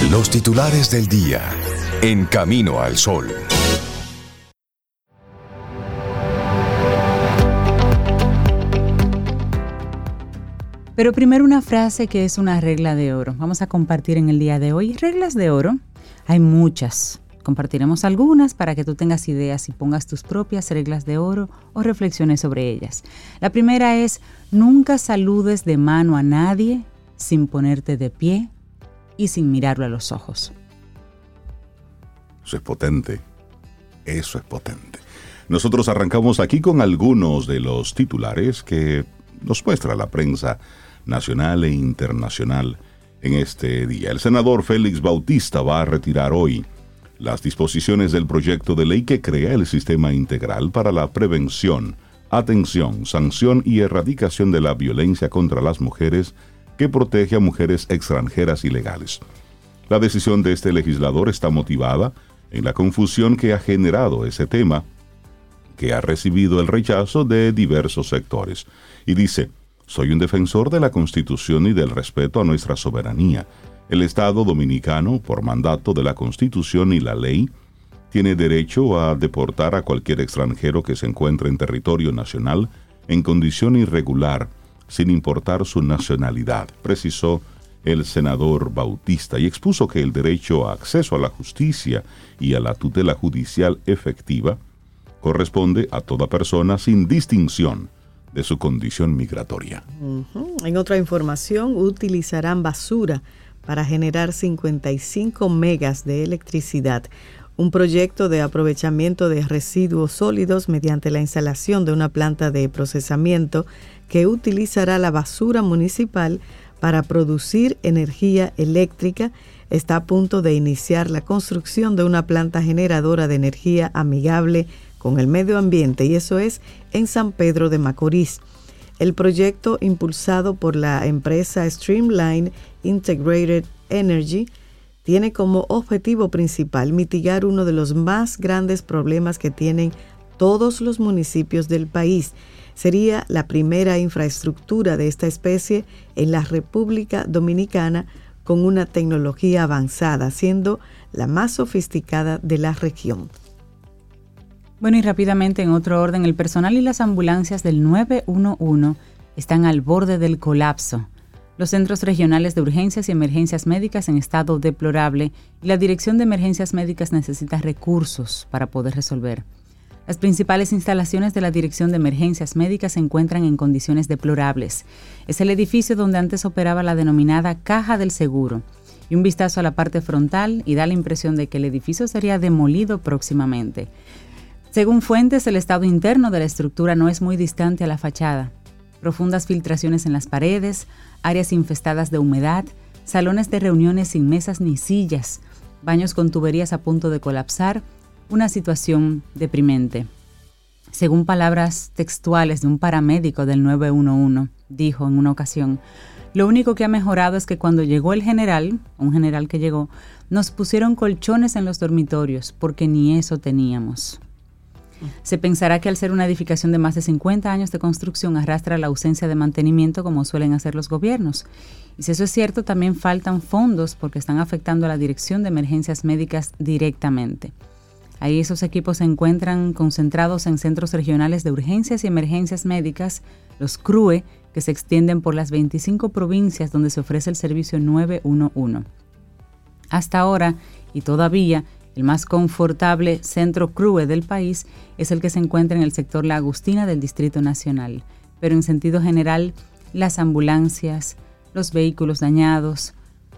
Los titulares del día. En Camino al Sol. Pero primero una frase que es una regla de oro. Vamos a compartir en el día de hoy. Reglas de oro, hay muchas. Compartiremos algunas para que tú tengas ideas y pongas tus propias reglas de oro o reflexiones sobre ellas. La primera es, nunca saludes de mano a nadie sin ponerte de pie y sin mirarlo a los ojos. Eso es potente. Eso es potente. Nosotros arrancamos aquí con algunos de los titulares que nos muestra la prensa nacional e internacional en este día. El senador Félix Bautista va a retirar hoy las disposiciones del proyecto de ley que crea el Sistema Integral para la Prevención, Atención, Sanción y Erradicación de la Violencia contra las Mujeres, que protege a mujeres extranjeras ilegales. La decisión de este legislador está motivada en la confusión que ha generado ese tema, que ha recibido el rechazo de diversos sectores. Y dice: soy un defensor de la Constitución y del respeto a nuestra soberanía. El Estado dominicano, por mandato de la Constitución y la ley, tiene derecho a deportar a cualquier extranjero que se encuentre en territorio nacional en condición irregular, sin importar su nacionalidad, precisó el senador Bautista, y expuso que el derecho a acceso a la justicia y a la tutela judicial efectiva corresponde a toda persona sin distinción de su condición migratoria. En otra información, utilizarán basura para generar 55 megas de electricidad. Un proyecto de aprovechamiento de residuos sólidos mediante la instalación de una planta de procesamiento que utilizará la basura municipal para producir energía eléctrica. Está a punto de iniciar la construcción de una planta generadora de energía amigable con el medio ambiente, y eso es en San Pedro de Macorís. El proyecto, impulsado por la empresa Streamline Integrated Energy, tiene como objetivo principal mitigar uno de los más grandes problemas que tienen todos los municipios del país. Sería la primera infraestructura de esta especie en la República Dominicana con una tecnología avanzada, siendo la más sofisticada de la región. Bueno, y rápidamente, en otro orden, el personal y las ambulancias del 911 están al borde del colapso. Los centros regionales de urgencias y emergencias médicas en estado deplorable, y la Dirección de Emergencias Médicas necesita recursos para poder resolver. Las principales instalaciones de la Dirección de Emergencias Médicas se encuentran en condiciones deplorables. Es el edificio donde antes operaba la denominada Caja del Seguro. Y un vistazo a la parte frontal y da la impresión de que el edificio sería demolido próximamente. Según fuentes, el estado interno de la estructura no es muy distante a la fachada. Profundas filtraciones en las paredes, áreas infestadas de humedad, salones de reuniones sin mesas ni sillas, baños con tuberías a punto de colapsar, una situación deprimente. Según palabras textuales de un paramédico del 911, dijo en una ocasión: lo único que ha mejorado es que cuando llegó el general, un general que llegó, nos pusieron colchones en los dormitorios, porque ni eso teníamos. Se pensará que al ser una edificación de más de 50 años de construcción arrastra la ausencia de mantenimiento como suelen hacer los gobiernos. Y si eso es cierto, también faltan fondos porque están afectando a la Dirección de Emergencias Médicas directamente. Ahí esos equipos se encuentran concentrados en centros regionales de urgencias y emergencias médicas, los CRUE, que se extienden por las 25 provincias donde se ofrece el servicio 911. Hasta ahora, y todavía, el más confortable centro CRUE del país es el que se encuentra en el sector La Agustina del Distrito Nacional. Pero en sentido general, las ambulancias, los vehículos dañados,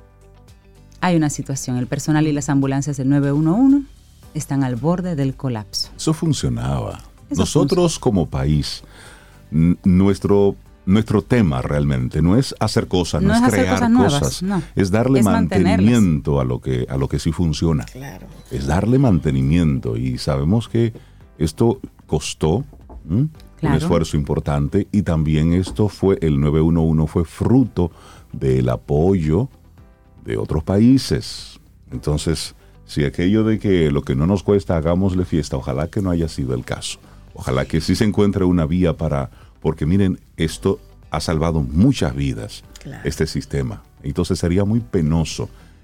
hay una situación. El personal y las ambulancias del 911 están al borde del colapso. Eso funcionaba. Nosotros como país, nuestro tema realmente no es hacer cosas, no es crear cosas, no. Es darle mantenimiento a lo que sí funciona. Claro. Es darle mantenimiento, y sabemos que esto costó un esfuerzo importante, y también el 911 fue fruto del apoyo de otros países. Entonces, si aquello de que lo que no nos cuesta hagámosle fiesta, ojalá que no haya sido el caso. Ojalá que sí se encuentre una vía porque miren, esto ha salvado muchas vidas, este sistema. Entonces sería muy penoso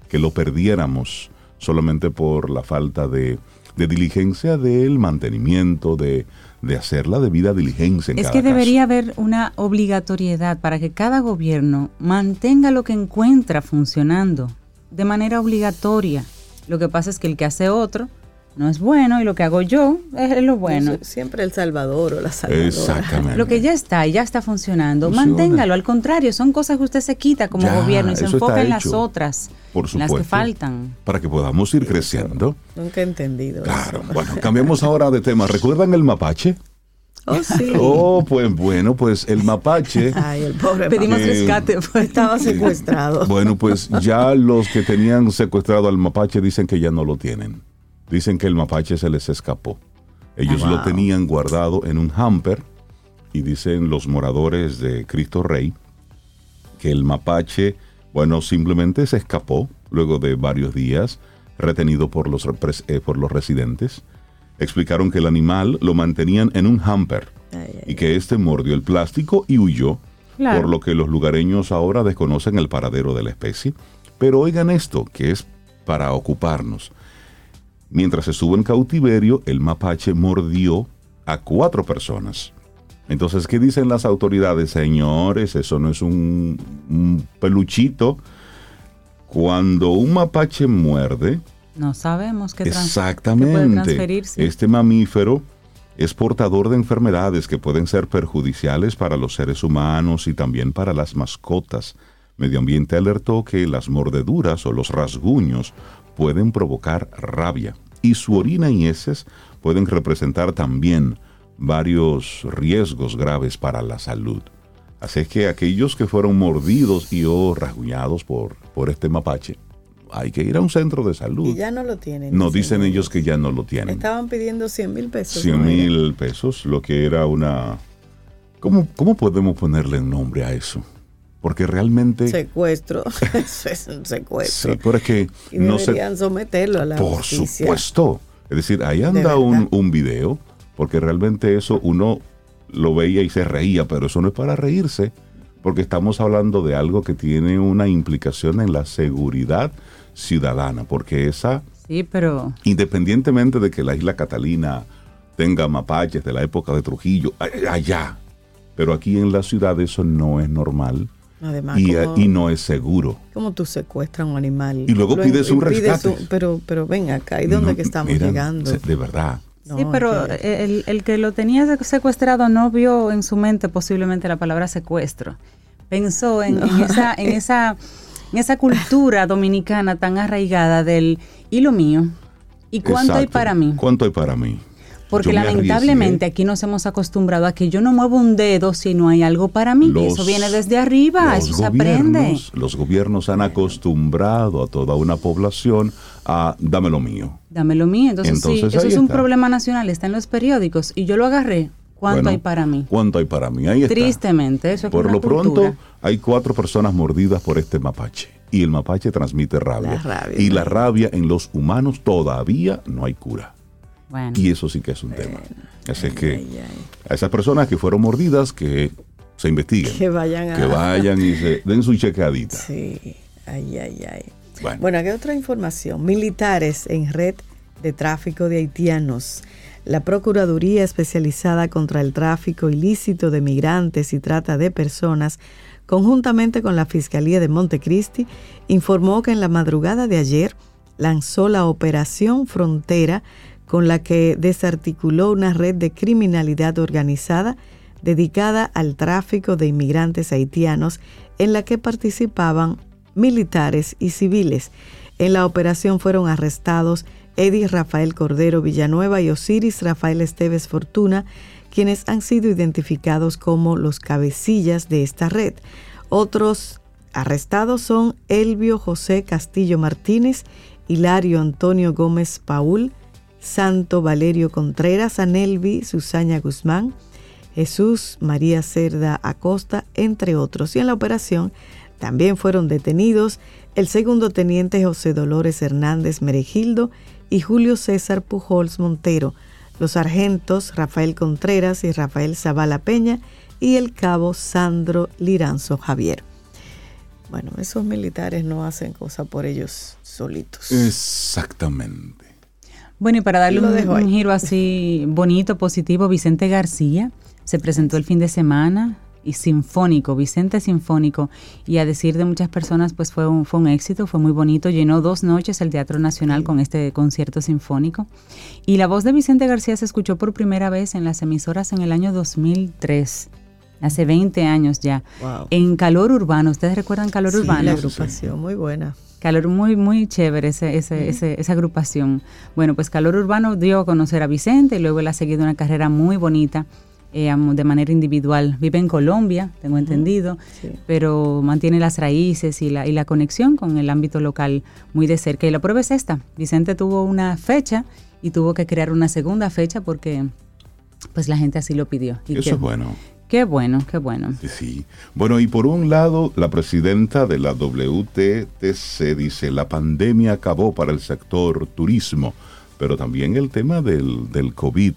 que lo perdiéramos solamente por la falta de diligencia del mantenimiento, de hacer la debida diligencia en cada caso. Es que debería haber una obligatoriedad para que cada gobierno mantenga lo que encuentra funcionando de manera obligatoria. Lo que pasa es que el que hace otro no es bueno y lo que hago yo es lo bueno. Siempre el salvador o la salvadora. Exactamente. Lo que ya está funcionando. Manténgalo, al contrario, son cosas que usted se quita como gobierno y se enfoca en las otras, por supuesto, en las que faltan. Para que podamos ir creciendo. Nunca he entendido claro, eso. Bueno, cambiamos ahora de tema. ¿Recuerdan el mapache? Oh, sí. Pues bueno, pues el mapache. Ay, el pobre pedimos rescate. Estaba secuestrado. Bueno, pues ya los que tenían secuestrado al mapache dicen que ya no lo tienen. Dicen que el mapache se les escapó. Ellos lo tenían guardado en un hamper y dicen los moradores de Cristo Rey que el mapache, bueno, simplemente se escapó luego de varios días retenido por los residentes. Explicaron que el animal lo mantenían en un hamper y que este mordió el plástico y huyó, por lo que los lugareños ahora desconocen el paradero de la especie. Pero oigan esto, que es para ocuparnos. Mientras estuvo en cautiverio, el mapache mordió a 4 personas. Entonces, ¿qué dicen las autoridades? Señores, eso no es un peluchito. Cuando un mapache muerde, no sabemos qué exactamente, puede transferirse. Este mamífero es portador de enfermedades que pueden ser perjudiciales para los seres humanos y también para las mascotas. Medio Ambiente alertó que las mordeduras o los rasguños pueden provocar rabia y su orina y heces pueden representar también varios riesgos graves para la salud. Así es que aquellos que fueron mordidos y o rasguñados por este mapache, hay que ir a un centro de salud. Y ya no lo tienen. No, dicen ellos que ya no lo tienen. Estaban pidiendo 100,000 pesos. 100,000 pesos, lo que era una... ¿Cómo podemos ponerle nombre a eso? Porque realmente... Secuestro. Eso es un secuestro. Sí, pero es que... Y deberían someterlo a la justicia. Por supuesto. Es decir, ahí anda un video, porque realmente eso uno lo veía y se reía, pero eso no es para reírse, porque estamos hablando de algo que tiene una implicación en la seguridad ciudadana, porque esa... Sí, pero... Independientemente de que la isla Catalina tenga mapaches de la época de Trujillo, allá, pero aquí en la ciudad eso no es normal. Además, y no es seguro. ¿Cómo tú secuestras un animal? Y luego pides un rescate. Pero ven acá, ¿y dónde que estamos llegando? De verdad. No, sí, pero el que lo tenía secuestrado no vio en su mente posiblemente la palabra secuestro. Pensó en esa cultura dominicana tan arraigada del ¿y lo mío? ¿Y cuánto hay para mí? ¿Cuánto hay para mí? Porque lamentablemente aquí nos hemos acostumbrado a que yo no muevo un dedo si no hay algo para mí. Eso viene desde arriba, eso se aprende. Los gobiernos han acostumbrado a toda una población a dame lo mío. Dame lo mío. Entonces sí, eso es un problema nacional, está en los periódicos y yo lo agarré. ¿Cuánto hay para mí? ¿Cuánto hay para mí? Ahí está. Tristemente, eso es por lo pronto, hay 4 personas mordidas por este mapache. Y el mapache transmite rabia. Y la rabia en los humanos todavía no hay cura. Bueno. Y eso sí que es un tema. Así que a esas personas que fueron mordidas, que se investiguen. Que vayan y se den su chequeadita. Sí. Bueno, aquí hay otra información. Militares en red de tráfico de haitianos. La Procuraduría Especializada contra el Tráfico Ilícito de Migrantes y Trata de Personas, conjuntamente con la Fiscalía de Montecristi, informó que en la madrugada de ayer lanzó la Operación Frontera, con la que desarticuló una red de criminalidad organizada dedicada al tráfico de inmigrantes haitianos, en la que participaban militares y civiles. En la operación fueron arrestados Eddie Rafael Cordero Villanueva y Osiris Rafael Esteves Fortuna, quienes han sido identificados como los cabecillas de esta red. Otros arrestados son Elvio José Castillo Martínez, Hilario Antonio Gómez Paul, Santo Valerio Contreras, Anelvi Susaña Guzmán, Jesús María Cerda Acosta, entre otros. Y en la operación también fueron detenidos el segundo teniente José Dolores Hernández Meregildo y Julio César Pujols Montero, los sargentos Rafael Contreras y Rafael Zavala Peña y el cabo Sandro Liranzo Javier. Bueno, esos militares no hacen cosas por ellos solitos. Exactamente. Bueno, y para darle un giro así bonito, positivo, Vicente García se presentó el fin de semana y sinfónico, Vicente Sinfónico, y a decir de muchas personas, pues fue un éxito, fue muy bonito, llenó 2 noches el Teatro Nacional con este concierto sinfónico. Y la voz de Vicente García se escuchó por primera vez en las emisoras en el año 2003. Hace 20 años ya. Wow. En Calor Urbano. ¿Ustedes recuerdan Calor Urbano? La agrupación, muy buena. Calor, muy, muy chévere esa agrupación. Bueno, pues Calor Urbano dio a conocer a Vicente y luego él ha seguido una carrera muy bonita de manera individual. Vive en Colombia, tengo entendido, pero mantiene las raíces y la conexión con el ámbito local muy de cerca. Y la prueba es esta. Vicente tuvo una fecha y tuvo que crear una segunda fecha porque pues la gente así lo pidió. Y eso es bueno. Qué bueno, qué bueno. Sí. Bueno, y por un lado, la presidenta de la WTTC dice, la pandemia acabó para el sector turismo, pero también el tema del COVID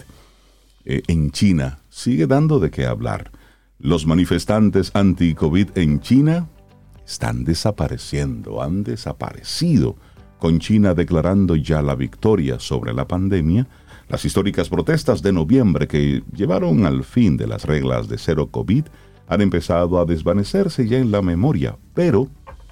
en China sigue dando de qué hablar. Los manifestantes anti-COVID en China están desapareciendo, han desaparecido, con China declarando ya la victoria sobre la pandemia. Las históricas protestas de noviembre que llevaron al fin de las reglas de cero COVID han empezado a desvanecerse ya en la memoria, pero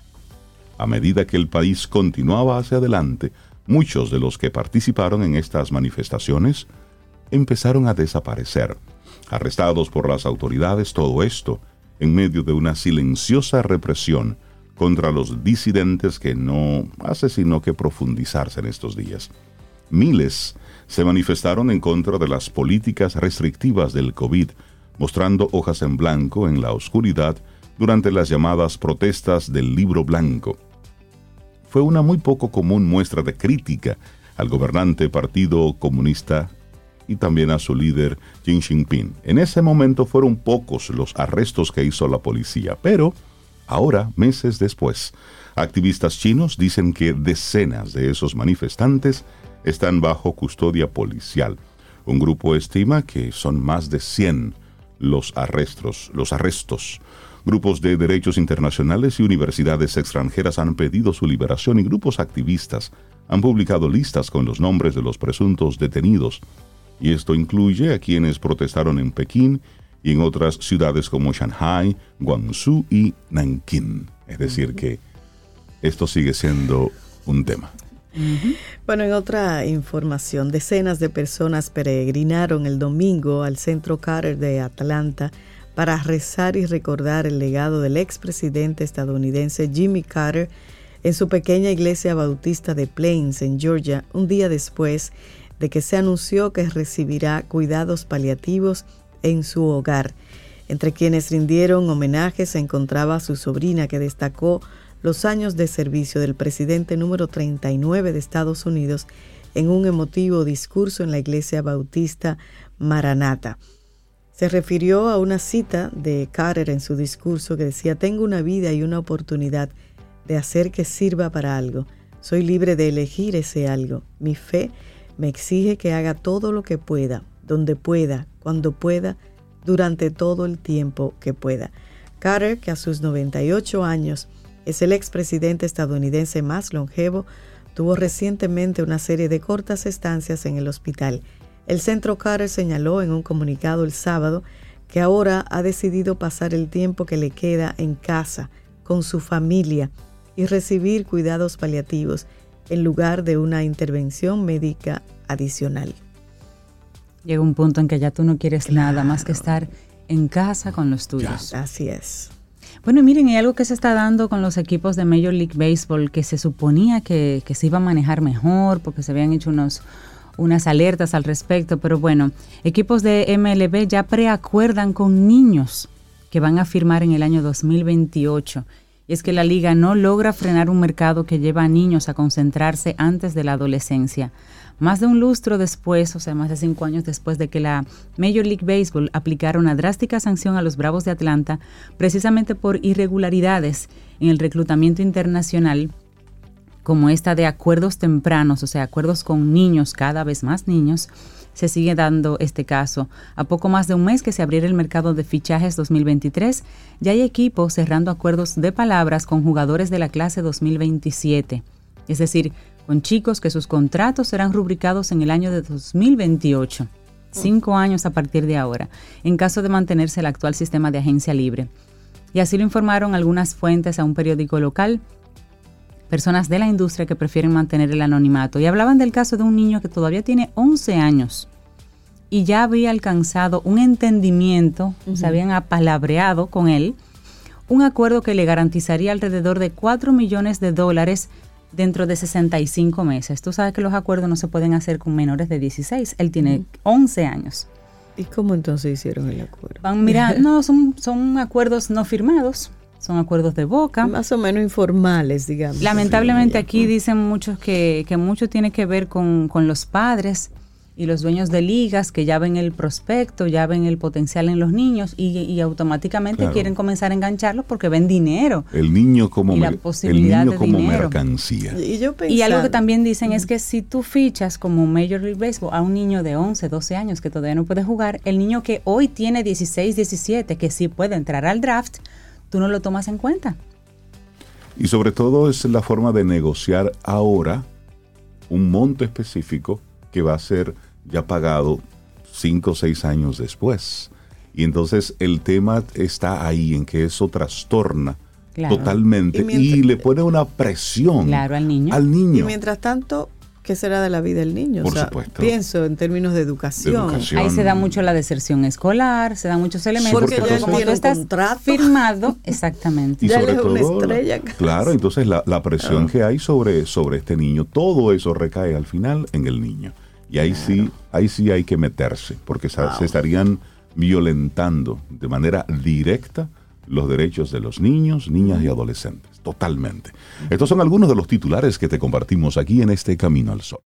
a medida que el país continuaba hacia adelante, muchos de los que participaron en estas manifestaciones empezaron a desaparecer, arrestados por las autoridades, todo esto en medio de una silenciosa represión contra los disidentes que no hace sino que profundizarse en estos días. Miles se manifestaron en contra de las políticas restrictivas del COVID, mostrando hojas en blanco en la oscuridad durante las llamadas protestas del Libro Blanco. Fue una muy poco común muestra de crítica al gobernante Partido Comunista y también a su líder Xi Jinping. En ese momento fueron pocos los arrestos que hizo la policía, pero ahora, meses después, activistas chinos dicen que decenas de esos manifestantes están bajo custodia policial. Un grupo estima que son más de 100 los arrestos. Grupos de derechos internacionales y universidades extranjeras han pedido su liberación y grupos activistas han publicado listas con los nombres de los presuntos detenidos. Y esto incluye a quienes protestaron en Pekín y en otras ciudades como Shanghai, Guangzhou y Nankín. Es decir que esto sigue siendo un tema. Bueno, en otra información, decenas de personas peregrinaron el domingo al Centro Carter de Atlanta para rezar y recordar el legado del expresidente estadounidense Jimmy Carter en su pequeña iglesia bautista de Plains, en Georgia, un día después de que se anunció que recibirá cuidados paliativos en su hogar. Entre quienes rindieron homenaje se encontraba su sobrina, que destacó los años de servicio del presidente número 39 de Estados Unidos en un emotivo discurso en la iglesia bautista Maranatha. Se refirió a una cita de Carter en su discurso que decía: tengo una vida y una oportunidad de hacer que sirva para algo. Soy libre de elegir ese algo. Mi fe me exige que haga todo lo que pueda, donde pueda, cuando pueda, durante todo el tiempo que pueda. Carter, que a sus 98 años es el expresidente estadounidense más longevo, tuvo recientemente una serie de cortas estancias en el hospital. El Centro Carter señaló en un comunicado el sábado que ahora ha decidido pasar el tiempo que le queda en casa, con su familia, y recibir cuidados paliativos en lugar de una intervención médica adicional. Llega un punto en que ya tú no quieres nada más que estar en casa con los tuyos. Ya. Así es. Bueno, miren, hay algo que se está dando con los equipos de Major League Baseball que se suponía que se iba a manejar mejor porque se habían hecho unas alertas al respecto, pero bueno, equipos de MLB ya preacuerdan con niños que van a firmar en el año 2028. Y es que la liga no logra frenar un mercado que lleva a niños a concentrarse antes de la adolescencia. Más de un lustro después, o sea, más de 5 años después de que la Major League Baseball aplicara una drástica sanción a los Bravos de Atlanta, precisamente por irregularidades en el reclutamiento internacional, como esta de acuerdos tempranos, o sea, acuerdos con niños, cada vez más niños, se sigue dando este caso. A poco más de un mes que se abriera el mercado de fichajes 2023, ya hay equipos cerrando acuerdos de palabras con jugadores de la clase 2027. Es decir, con chicos que sus contratos serán rubricados en el año de 2028. 5 años a partir de ahora, en caso de mantenerse el actual sistema de agencia libre. Y así lo informaron algunas fuentes a un periódico local, personas de la industria que prefieren mantener el anonimato. Y hablaban del caso de un niño que todavía tiene 11 años y ya había alcanzado un entendimiento, se habían apalabreado con él, un acuerdo que le garantizaría alrededor de $4 millones dentro de 65 meses. Tú sabes que los acuerdos no se pueden hacer con menores de 16. Él tiene 11 años. ¿Y cómo entonces hicieron el acuerdo? Mira, no, son acuerdos no firmados, son acuerdos de boca. Más o menos informales, digamos. Lamentablemente aquí dicen muchos que mucho tiene que ver con los padres y los dueños de ligas que ya ven el prospecto, ya ven el potencial en los niños y automáticamente quieren comenzar a engancharlos porque ven dinero. El niño como, dinero. Mercancía. Y algo que también dicen es que si tú fichas como Major League Baseball a un niño de 11, 12 años que todavía no puede jugar, el niño que hoy tiene 16, 17, que sí puede entrar al draft, tú no lo tomas en cuenta. Y sobre todo es la forma de negociar ahora un monto específico que va a ser ya pagado 5 o 6 años después. Y entonces el tema está ahí en que eso trastorna totalmente y le pone una presión al niño. Y mientras tanto, ¿qué será de la vida del niño? Por supuesto. Pienso en términos de educación. Ahí se da mucho la deserción escolar, se dan muchos elementos. Porque ya como tú estás firmado, exactamente. Y ya sobre es todo, una estrella. Claro, entonces la presión que hay sobre este niño, todo eso recae al final en el niño. Y ahí sí hay que meterse, porque se estarían violentando de manera directa los derechos de los niños, niñas y adolescentes. Totalmente. Estos son algunos de los titulares que te compartimos aquí en este Camino al Sol.